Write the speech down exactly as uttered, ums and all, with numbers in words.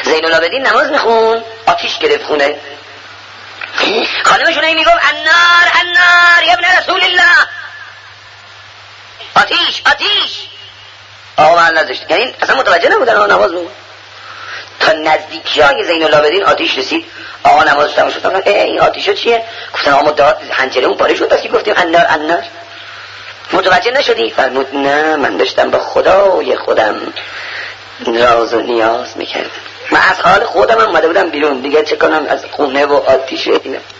زین العابدین نماز میخون، آتیش گرفت خونه. خانمشون میگفت النار النار یا ابن رسول الله، آتیش آتیش. آقا من نذاشت، یعنی اصلا متوجه نبودن آقا نماز بود. تا نزدیکی های زین العابدین آتیش رسید، آقا نماز تمام شد. گفتن این آتیشا چیه؟ گفتن آقا ما داد حنجره اون پاره شد، بسی گفتیم النار النار. متوجه نشدی؟ فرمود نه من داشتم با خدای خودم راز و نیاز میکردم، من از حال خودم اومده بودم بیرون، دیگه چه کنم از خونه و آتیش اینا.